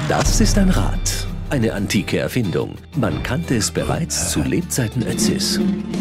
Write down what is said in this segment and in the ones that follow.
Das ist ein Rad. Eine antike Erfindung. Man kannte es bereits zu Lebzeiten Ötzis.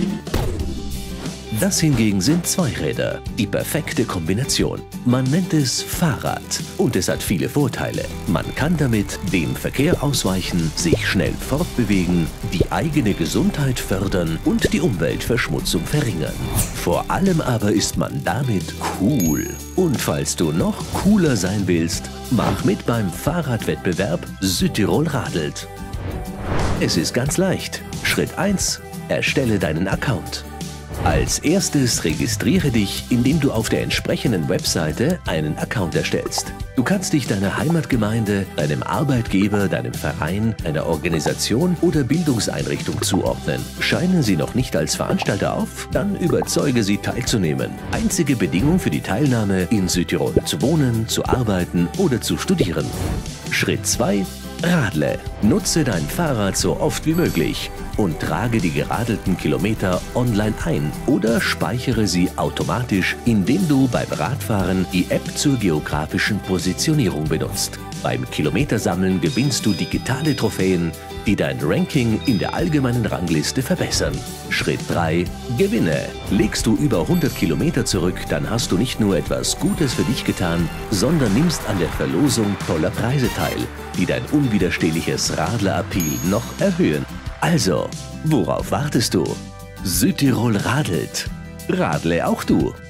Das hingegen sind Zweiräder, die perfekte Kombination. Man nennt es Fahrrad und es hat viele Vorteile. Man kann damit dem Verkehr ausweichen, sich schnell fortbewegen, die eigene Gesundheit fördern und die Umweltverschmutzung verringern. Vor allem aber ist man damit cool. Und falls du noch cooler sein willst, mach mit beim Fahrradwettbewerb Südtirol radelt. Es ist ganz leicht. Schritt 1: Erstelle deinen Account. Als erstes registriere dich, indem du auf der entsprechenden Webseite einen Account erstellst. Du kannst dich deiner Heimatgemeinde, deinem Arbeitgeber, deinem Verein, einer Organisation oder Bildungseinrichtung zuordnen. Scheinen sie noch nicht als Veranstalter auf? Dann überzeuge sie teilzunehmen. Einzige Bedingung für die Teilnahme: in Südtirol zu wohnen, zu arbeiten oder zu studieren. Schritt 2: Radle. Nutze dein Fahrrad so oft wie möglich und trage die geradelten Kilometer online ein oder speichere sie automatisch, indem du beim Radfahren die App zur geografischen Positionierung benutzt. Beim Kilometersammeln gewinnst du digitale Trophäen, die dein Ranking in der allgemeinen Rangliste verbessern. Schritt 3: Gewinne. Legst du über 100 Kilometer zurück, dann hast du nicht nur etwas Gutes für dich getan, sondern nimmst an der Verlosung toller Preise teil, die dein unwiderstehliches Radler-Appeal noch erhöhen. Also, worauf wartest du? Südtirol radelt. Radle auch du!